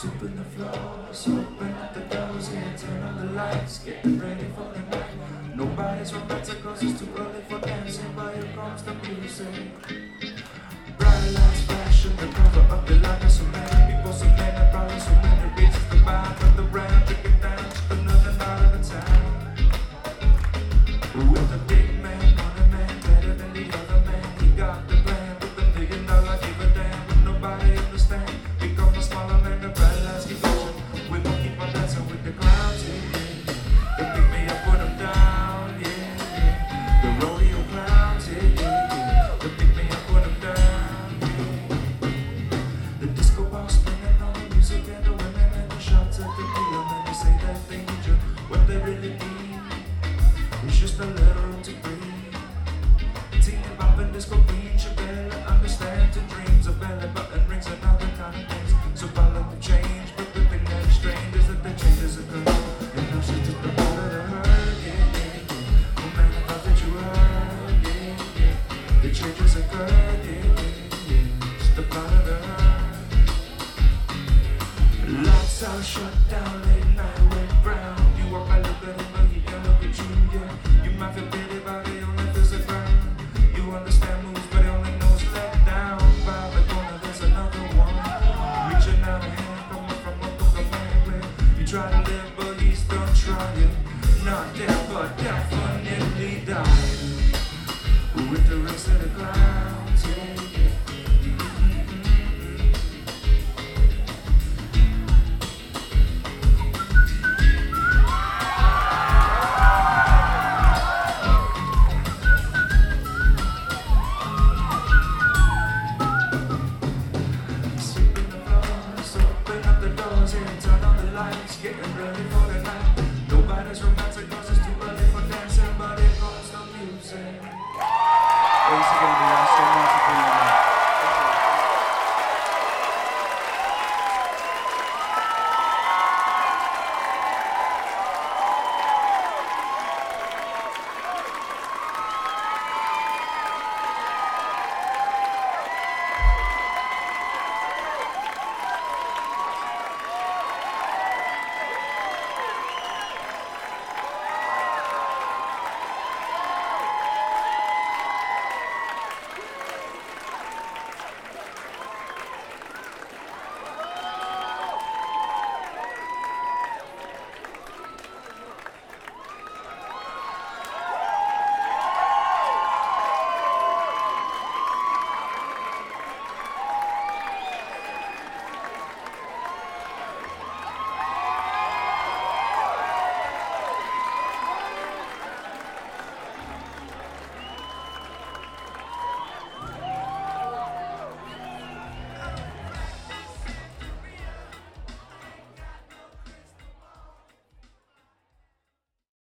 Sweeping the floors, open up the doors, yeah, turn on the lights, getting ready for the night. Nobody's romantic cause it's too early for dancing, but here comes the music. Bright lights flashing, the cover of the light. So many people, so many problems, so many reasons to buy. But the ramp, pick it down, just another night of the town. With the big man, money man, better than the other man. He got the plan with $1 million, give a damn, but nobody understand. Become a smaller man, the bright lights keep flashing. We gon' keep on dancing with the clowns, yeah, yeah. They pick me up, put them down, yeah, yeah. The rodeo clowns, yeah, yeah, yeah. They pick me up, put them down, yeah. The disco ball spinning on the music and the women and the shots at the deal. And they say that they need you, what they really need it's just a little room to breathe. Teen pop and disco queen, she barely understands the dreams of belly button rings and other kind of things. So follow the change, but the thing that is strange is that the changes occur. And now she took the part of the hurt, yeah, yeah, yeah. Oh man, I thought that you heard, yeah, yeah. The changes occur, yeah, yeah, yeah. Just the part of the hurt. Lights out, shut down, late night went brown. You walk by, look at him, but he can't look at you, yeah. You might feel pity, but he only feels the ground. You understand moves, but he only knows let down. By the corner, there's another one. Reaching out a hand, coming from a book of man. You try to live, but he's still trying. Not dead, but definitely dying. With the rest of the clowns, yeah, yeah. Turn on the lights, getting ready for the night. Nobody's romantic cause it's too early for dancing, but it comes the music.